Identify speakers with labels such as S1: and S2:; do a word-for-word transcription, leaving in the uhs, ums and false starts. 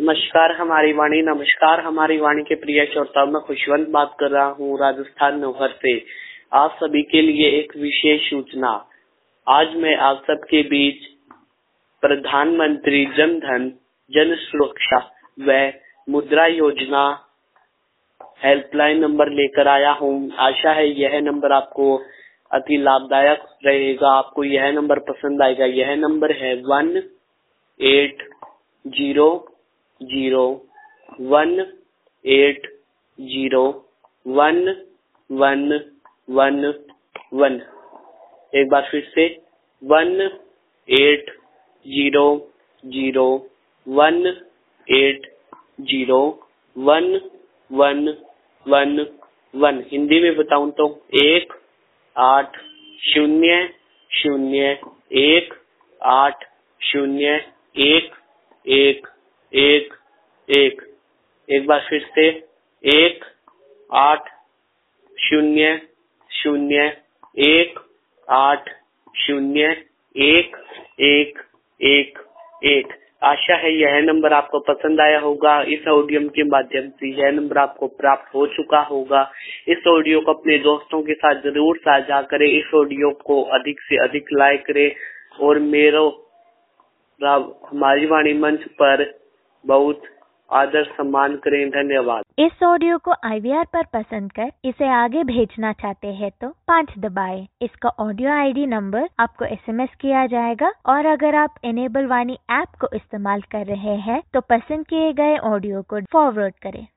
S1: नमस्कार हमारी वाणी नमस्कार हमारी वाणी के प्रिय श्रोताओं, मैं खुशवंत बात कर रहा हूँ राजस्थान नौहर से। आप सभी के लिए एक विशेष सूचना। आज मैं आप सबके बीच प्रधानमंत्री जन धन जन सुरक्षा व मुद्रा योजना हेल्पलाइन नंबर लेकर आया हूँ। आशा है यह नंबर आपको अति लाभदायक रहेगा, आपको यह नंबर पसंद आएगा। यह नंबर है one eight zero zero one eight zero one one one one. एक बार फिर से one eight zero zero one eight zero one one one one. Hindi में बताऊं तो एक आठ शून्य शून्य एक आठ शून्य एक एक एक एक। एक बार फिर से एक आठ शून्य शून्य एक आठ शून्य एक एक एक एक। आशा है यह नंबर आपको पसंद आया होगा। इस ऑडियो के माध्यम से यह नंबर आपको प्राप्त हो चुका होगा। इस ऑडियो को अपने दोस्तों के साथ जरूर साझा करें। इस ऑडियो को अधिक से अधिक लाइक करें और मेरे हमारी वाणी मंच पर बहुत आदर सम्मान करें। धन्यवाद।
S2: इस ऑडियो को आई वी आर पर पसंद कर इसे आगे भेजना चाहते हैं तो पाँच दबाएं। इसका ऑडियो आई डी नंबर आपको एस एम एस किया जाएगा और अगर आप एनेबल वाणी ऐप को इस्तेमाल कर रहे हैं तो पसंद किए गए ऑडियो को फॉरवर्ड करें।